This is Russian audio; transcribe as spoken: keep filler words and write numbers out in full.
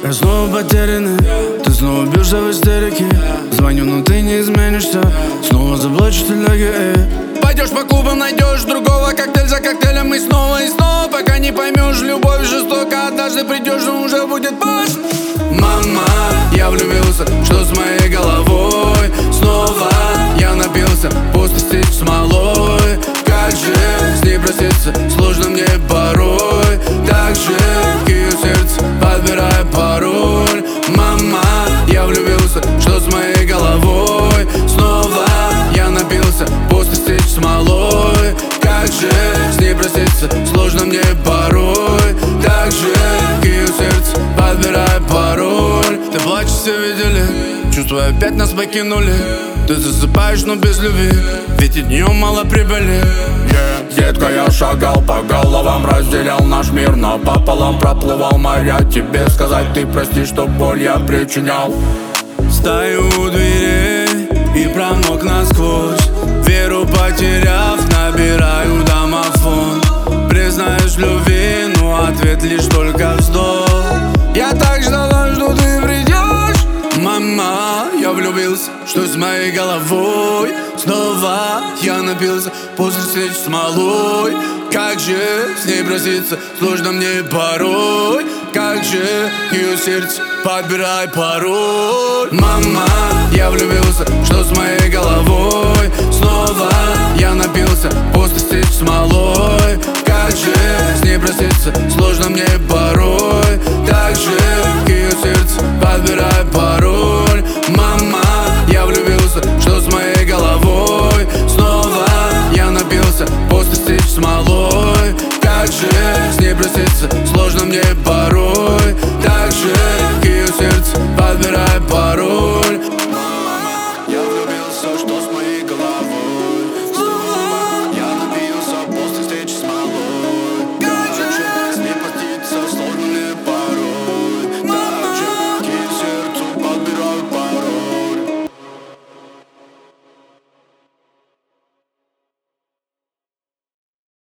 Я снова потерянный, ты снова бьешься в истерике. Звоню, но ты не изменишься, снова заплачешь в телеге. Пойдешь по клубам, найдешь другого, коктейль за коктейлем. И снова и снова, пока не поймешь, любовь жестока. Однажды придешь, но уже будет поздно. Мама, я влюбился, что с моей головой? Снова я напился, после стич смолой. Как же с ней проститься, сложно мне порой. Так же к ее сердцу подбираю пароль. Мама, я влюбился, что с моей головой? Снова я напился, после стич смолой. Как же с ней проститься, сложно мне порой. Так же к ее сердцу подбираю пароль. Ты плачешь, все видели, чувства опять нас покинули. Ты засыпаешь, но без любви, ведь от нее мало прибыли. yeah. Детка, я шагал по головам, разделял наш мир напополам. Проплывал моря, тебе сказать ты прости, что боль я причинял. Стою у дверей и промок насквозь. Веру потеряв, набираю домофон. Признаюсь в любви, но ответ лишь только вздох. Я так ждала, что ты придешь. Мама, я влюбился, что с моей головой? Снова я напился, после встреч с смолой. Как же с ней проститься, сложно мне порой. Как же ее сердце, подбирай пароль. Мама, я влюбился, что с моей головой? Снова я напился, после встреч с смолой. Как же с ней проститься, сложно мне порой. Так же ее сердце, подбирай пароль. Мама, я влюбился, что с моей головой? Снова я напился, после встреч с смолой.